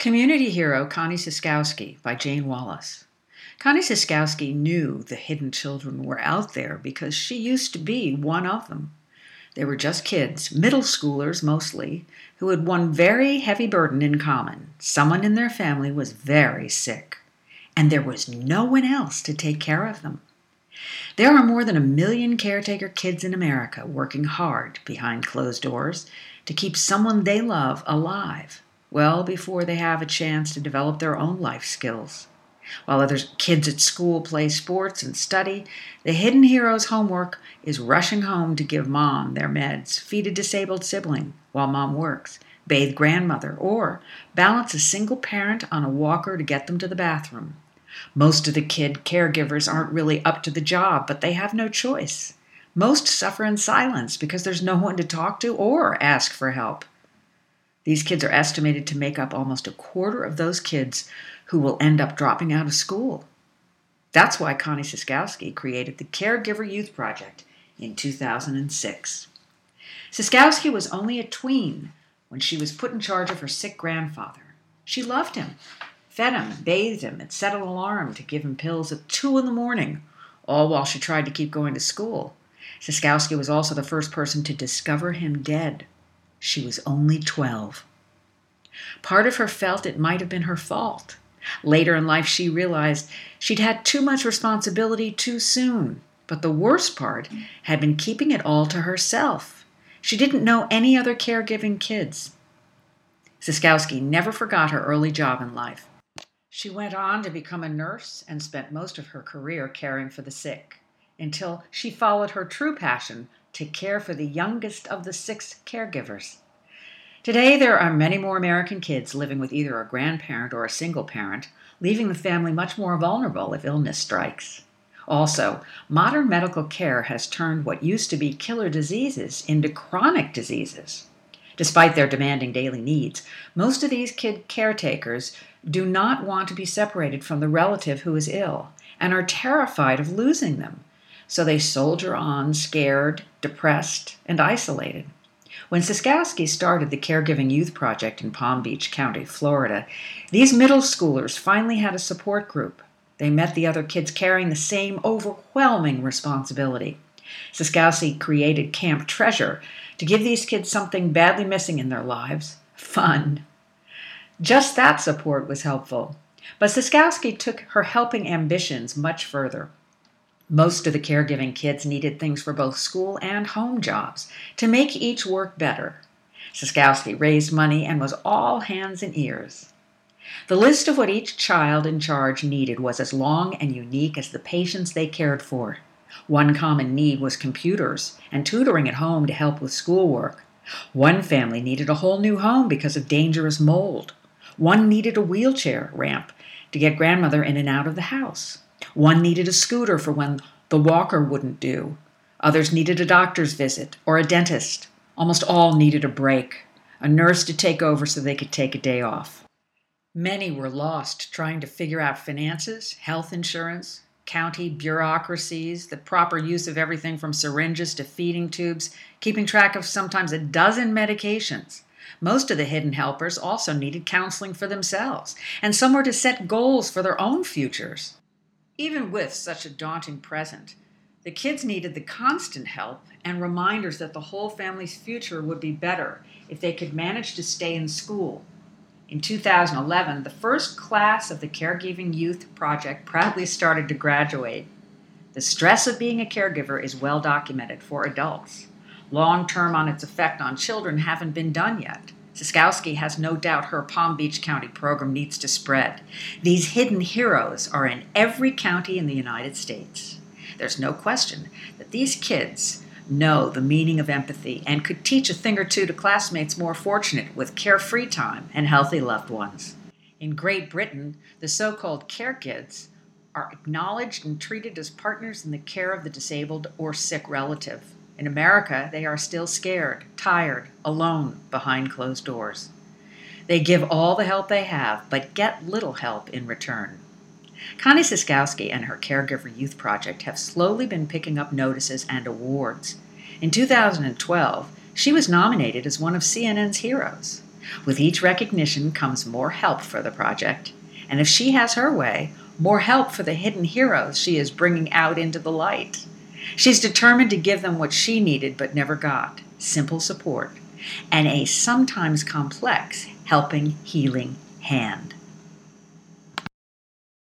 Community Hero Connie Siskowski by Jane Wallace. Connie Siskowski knew the hidden children were out there because she used to be one of them. They were just kids, middle schoolers mostly, who had one very heavy burden in common. Someone in their family was very sick, and there was no one else to take care of them. There are more than 1 million caretaker kids in America working hard behind closed doors to keep someone they love alive, well before they have a chance to develop their own life skills. While other kids at school play sports and study, the hidden hero's homework is rushing home to give mom their meds, feed a disabled sibling while mom works, bathe grandmother, or balance a single parent on a walker to get them to the bathroom. Most of the kid caregivers aren't really up to the job, but they have no choice. Most suffer in silence because there's no one to talk to or ask for help. These kids are estimated to make up almost 1/4 of those kids who will end up dropping out of school. That's why Connie Siskowski created the Caregiver Youth Project in 2006. Siskowski was only a tween when she was put in charge of her sick grandfather. She loved him, fed him, bathed him, and set an alarm to give him pills at 2 a.m, all while she tried to keep going to school. Siskowski was also the first person to discover him dead. She was only 12. Part of her felt it might have been her fault. Later in life, she realized she'd had too much responsibility too soon. But the worst part had been keeping it all to herself. She didn't know any other caregiving kids. Siskowski never forgot her early job in life. She went on to become a nurse and spent most of her career caring for the sick, until she followed her true passion to care for the youngest of the 6 caregivers. Today, there are many more American kids living with either a grandparent or a single parent, leaving the family much more vulnerable if illness strikes. Also, modern medical care has turned what used to be killer diseases into chronic diseases. Despite their demanding daily needs, most of these kid caretakers do not want to be separated from the relative who is ill and are terrified of losing them. So they soldier on, scared, depressed, and isolated. When Siskowski started the Caregiving Youth Project in Palm Beach County, Florida, these middle schoolers finally had a support group. They met the other kids carrying the same overwhelming responsibility. Siskowski created Camp Treasure to give these kids something badly missing in their lives: fun. Just that support was helpful. But Siskowski took her helping ambitions much further. Most of the caregiving kids needed things for both school and home jobs to make each work better. Siskowski raised money and was all hands and ears. The list of what each child in charge needed was as long and unique as the patients they cared for. One common need was computers and tutoring at home to help with schoolwork. One family needed a whole new home because of dangerous mold. One needed a wheelchair ramp to get grandmother in and out of the house. One needed a scooter for when the walker wouldn't do. Others needed a doctor's visit or a dentist. Almost all needed a break, a nurse to take over so they could take a day off. Many were lost trying to figure out finances, health insurance, county bureaucracies, the proper use of everything from syringes to feeding tubes, keeping track of sometimes a dozen medications. Most of the hidden helpers also needed counseling for themselves, and some were to set goals for their own futures. Even with such a daunting present, the kids needed the constant help and reminders that the whole family's future would be better if they could manage to stay in school. In 2011, the first class of the Caregiving Youth Project proudly started to graduate. The stress of being a caregiver is well documented for adults. Long-term on its effect on children haven't been done yet. Siskowski has no doubt her Palm Beach County program needs to spread. These hidden heroes are in every county in the United States. There's no question that these kids know the meaning of empathy and could teach a thing or two to classmates more fortunate with carefree time and healthy loved ones. In Great Britain, the so-called care kids are acknowledged and treated as partners in the care of the disabled or sick relative. In America, they are still scared, tired, alone behind closed doors. They give all the help they have, but get little help in return. Connie Siskowski and her Caregiver Youth Project have slowly been picking up notices and awards. In 2012, she was nominated as one of CNN's heroes. With each recognition comes more help for the project. And if she has her way, more help for the hidden heroes she is bringing out into the light. She's determined to give them what she needed but never got: simple support and a sometimes complex helping, healing hand.